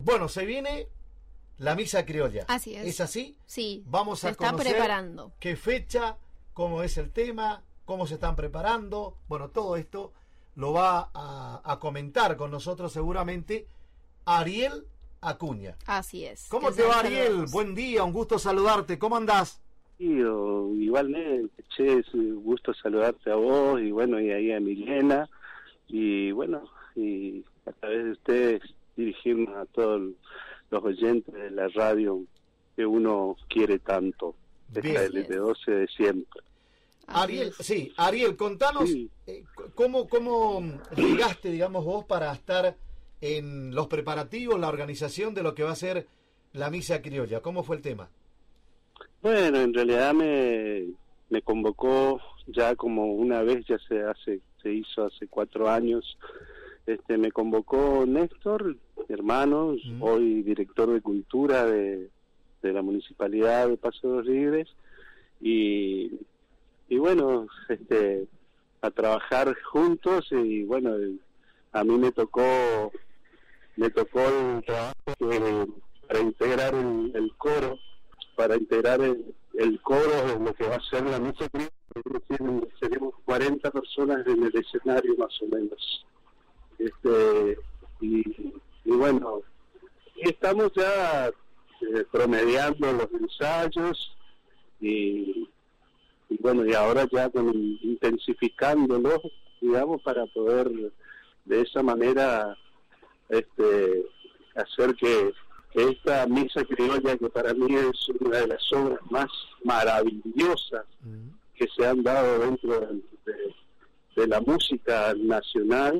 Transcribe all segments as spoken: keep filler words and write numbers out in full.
Bueno, se viene la misa criolla. Así es. ¿Es así? Sí. Vamos se a está conocer preparando. qué fecha, cómo es el tema, cómo se están preparando. Bueno, todo esto lo va a, a comentar con nosotros seguramente Ariel Acuña. Así es. ¿Cómo te va, Ariel? Buen día, un gusto saludarte. ¿Cómo andás? Sí, o, igualmente, che, es un gusto saludarte a vos y bueno, y ahí a Milena y bueno, y a través de ustedes dirigirnos a todos los oyentes de la radio que uno quiere tanto, esta L T doce de siempre. Ariel, sí, Ariel, contanos sí. eh, cómo, cómo llegaste, digamos, vos para estar en los preparativos, la organización de lo que va a ser la misa criolla. ¿Cómo fue el tema? Bueno, en realidad me, me convocó ya como una vez, ya se hace se hizo hace cuatro años, este me convocó Néstor, mi hermano, mm. hoy director de cultura de, de la Municipalidad de Paso de los Libres, y, y bueno, este a trabajar juntos, y bueno, el, a mí me tocó me tocó el trabajo de, para integrar el, el coro, para integrar el, el coro de lo que va a ser la misa criolla. Seremos cuarenta personas en el escenario más o menos. Este y, y bueno, y estamos ya eh, promediando los ensayos y, y bueno, y ahora ya con, intensificándolos, digamos, para poder de esa manera este hacer que esta misa criolla, que para mí es una de las obras más maravillosas mm. que se han dado dentro de, de, de la música nacional,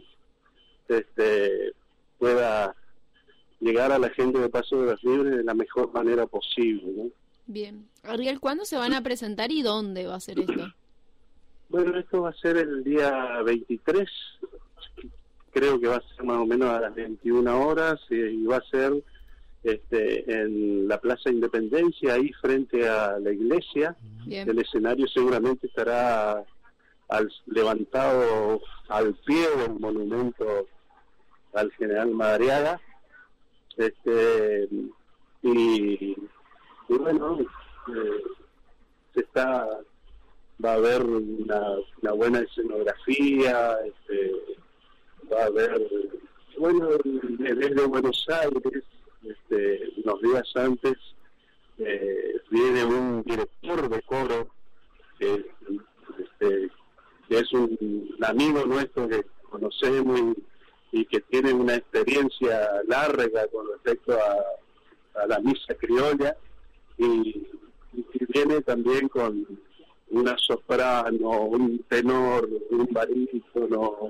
este pueda llegar a la gente de Paso de los Libres de la mejor manera posible, ¿no? Bien. Ariel, ¿cuándo se van a presentar y dónde va a ser esto? Bueno, esto va a ser el día veintitrés, creo que va a ser más o menos a las veintiuna horas, y va a ser Este, en la Plaza Independencia, ahí frente a la iglesia. Bien. El escenario seguramente estará al, levantado al pie del monumento al general Madariaga, este y, y bueno, eh, se está va a haber una, una buena escenografía, este, va a haber, bueno, desde Buenos Aires, Este, unos días antes eh, viene un director de coro que, este, que es un, un amigo nuestro que conocemos y, y que tiene una experiencia larga con respecto a, a la misa criolla, y, y viene también con una soprano, un tenor, un barítono,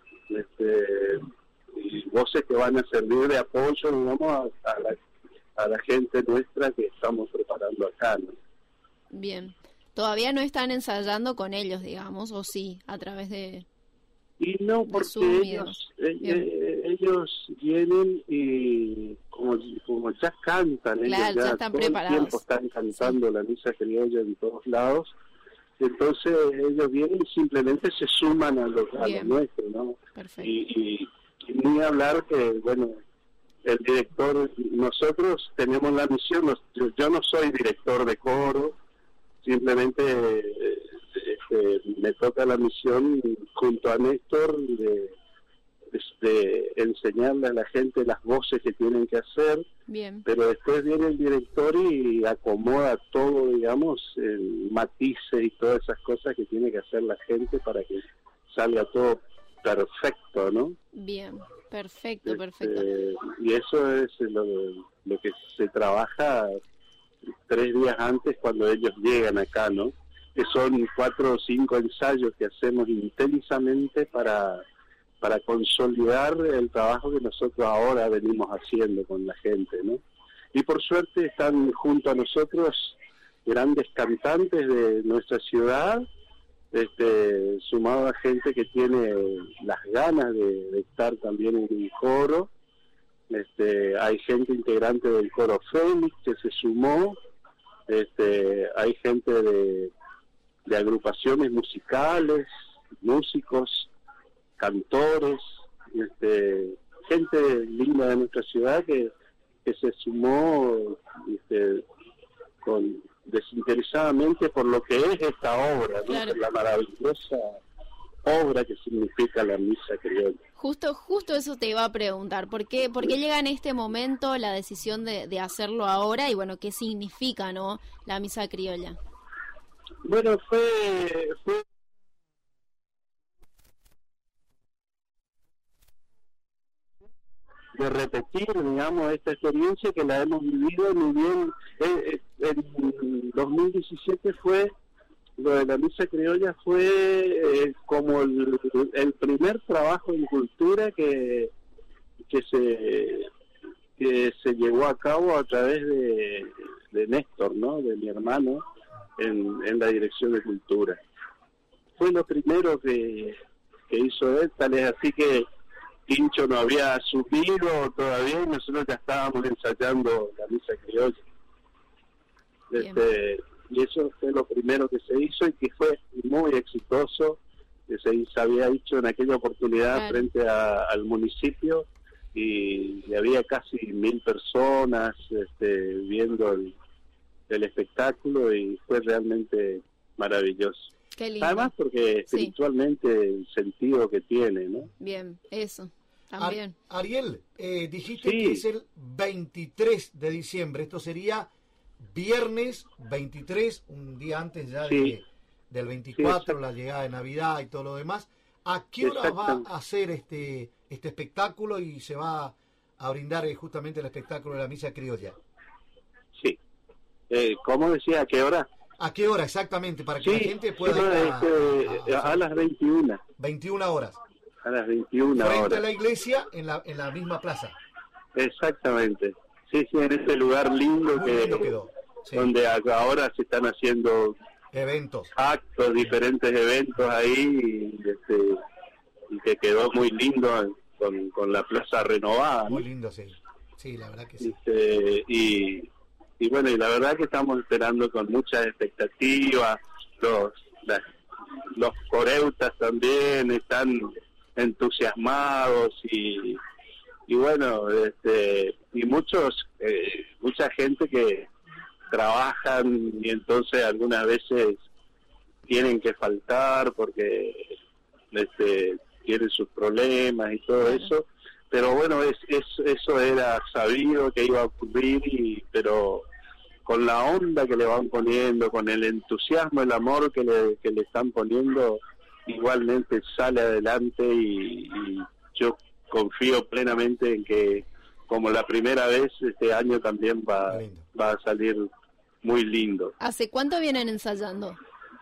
este y voces que van a servir de apoyo, digamos, a, a, la, a la gente nuestra que estamos preparando acá, ¿no? Bien. ¿Todavía no están ensayando con ellos, digamos, o sí, a través de Y no, porque ellos, eh, ellos vienen y como, como ya cantan, claro, ellos ya, ya están todo preparados. el tiempo están cantando sí. la misa criolla en todos lados, entonces ellos vienen y simplemente se suman a lo, a lo nuestro, ¿no? Perfecto. Y, y Y ni hablar que, bueno, el director, nosotros tenemos la misión, yo, yo no soy director de coro, simplemente eh, eh, me toca la misión junto a Néstor de, de, de enseñarle a la gente las voces que tienen que hacer. Bien. Pero después viene el director y acomoda todo, digamos, el matices y todas esas cosas que tiene que hacer la gente para que salga todo perfecto, ¿no? Bien, perfecto, perfecto. Este, y eso es lo, lo que se trabaja tres días antes cuando ellos llegan acá, ¿no? Que son cuatro o cinco ensayos que hacemos intensamente para, para consolidar el trabajo que nosotros ahora venimos haciendo con la gente, ¿no? Y por suerte están junto a nosotros grandes cantantes de nuestra ciudad, este sumado a gente que tiene las ganas de, de estar también en un coro. Este hay gente integrante del coro Fénix que se sumó, este hay gente de, de agrupaciones musicales, músicos, cantores, este gente linda de nuestra ciudad que, que se sumó este, con desinteresadamente por lo que es esta obra, ¿no? Claro. La maravillosa obra que significa la misa criolla. Justo, justo eso te iba a preguntar, ¿por qué, por qué llega en este momento la decisión de, de hacerlo ahora y bueno, qué significa, ¿no?, la misa criolla? Bueno, fue, fue de repetir, digamos, esta experiencia que la hemos vivido muy bien. Eh, eh, en dos mil diecisiete fue, lo de la misa criolla fue eh, como el, el primer trabajo en cultura que, que se que se llevó a cabo a través de, de Néstor, ¿no?, de mi hermano, en, en la dirección de cultura. Fue lo primero que, que hizo él, tal es así que Tincho no había asumido todavía y nosotros ya estábamos ensayando la misa criolla. Este, y eso fue lo primero que se hizo y que fue muy exitoso, que se, se había hecho en aquella oportunidad, claro, frente a, al municipio, y, y había casi mil personas este, viendo el, el espectáculo y fue realmente maravilloso. Qué lindo. Además porque espiritualmente sí, el sentido que tiene, ¿no? Bien, eso, también. Ar Ariel, eh, dijiste sí, que es el veintitrés de diciembre, esto sería viernes veintitrés, un día antes ya sí, de, del veinticuatro, sí, la llegada de Navidad y todo lo demás. ¿A qué hora va a hacer este, este espectáculo y se va a brindar eh, justamente el espectáculo de la misa criolla? Sí. Eh, ¿Cómo decía? ¿A qué hora? ¿A qué hora exactamente? Para que sí, la gente pueda sí, ir a, este, a, a, a las veintiuna. veintiuna horas. A las veintiuna Frente horas. a la iglesia, en la, en la misma plaza. Exactamente. Sí, sí, en ese lugar lindo, Muy que lindo quedó. Sí. Donde ahora se están haciendo eventos, actos, diferentes eventos ahí, y, este, y que quedó muy lindo con, con la plaza renovada. Muy lindo, sí. Sí, la verdad que sí. Este, y, y bueno, y la verdad que estamos esperando con muchas expectativas. Los, las, los coreutas también están entusiasmados y, y bueno, este, y muchos, eh, mucha gente que trabajan y entonces algunas veces tienen que faltar porque este, tienen sus problemas y todo eso, pero bueno, es, es eso era sabido que iba a ocurrir, y, pero con la onda que le van poniendo, con el entusiasmo, el amor que le, que le están poniendo, igualmente sale adelante, y, y yo confío plenamente en que como la primera vez, este año también va, va a salir muy lindo. ¿Hace cuánto vienen ensayando?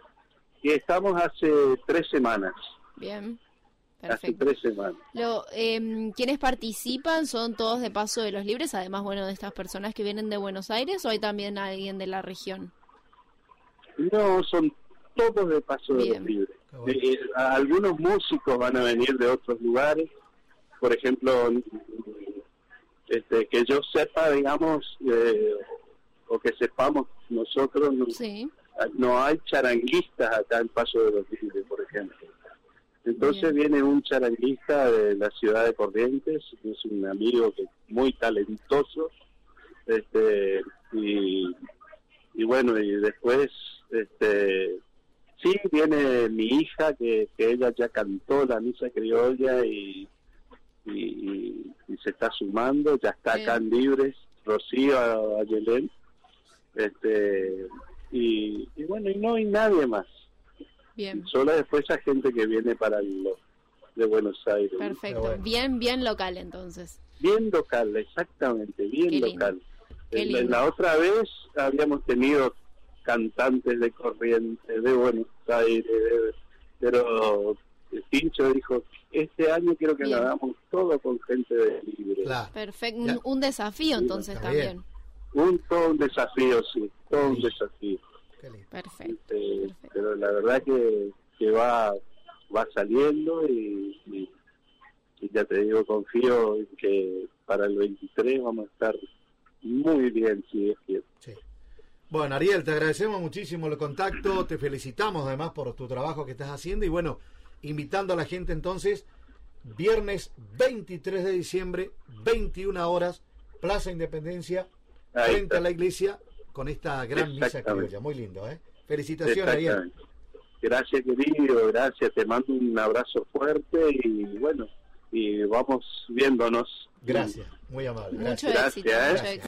Y estamos hace tres semanas. Bien, perfecto. Hace tres semanas. Lo, eh, ¿Quiénes participan? ¿Son todos de Paso de los Libres, además, bueno, de estas personas que vienen de Buenos Aires, o hay también alguien de la región? No, son todos de Paso Bien. de los Libres. Bueno. Eh, algunos músicos van a venir de otros lugares, por ejemplo, este, que yo sepa, digamos, eh, o que sepamos nosotros, no, sí. no hay charanguistas acá en Paso de los Libres, por ejemplo. Entonces Bien. viene un charanguista de la ciudad de Corrientes, es un amigo que muy talentoso, este, y, y bueno, y después, este, sí, viene mi hija, que, que ella ya cantó la misa criolla y, y, y, y se está sumando, ya está Bien. acá en Libres, Rocío Ayelén. Este, y, y bueno, y no hay nadie más. Bien. Solo después esa gente que viene para lo de Buenos Aires. Perfecto. Bueno. Bien, bien local entonces. Bien local, exactamente, bien Qué local. Qué en, en la otra vez habíamos tenido cantantes de Corrientes, de Buenos Aires, de, pero Tincho dijo, este año quiero que lo hagamos todo con gente de Libre. Claro. Perfecto, un, un desafío entonces sí, también. Bien. Un, todo un desafío, sí, todo un desafío. Perfecto, este, perfecto. Pero la verdad que, que va va saliendo y, y, y ya te digo, confío en que para el veintitrés vamos a estar muy bien, si es cierto. Sí. Bueno, Ariel, te agradecemos muchísimo el contacto, te felicitamos además por tu trabajo que estás haciendo y bueno, invitando a la gente entonces, viernes veintitrés de diciembre, veintiuna horas, Plaza Independencia, Ahí frente está. a la iglesia, con esta gran misa criolla. Muy lindo, ¿eh? Felicitaciones, Ariel. Gracias, querido, gracias. Te mando un abrazo fuerte y bueno, y vamos viéndonos. Gracias, muy amable. Gracias. Mucho éxito, Gracias, mucho ¿eh? éxito.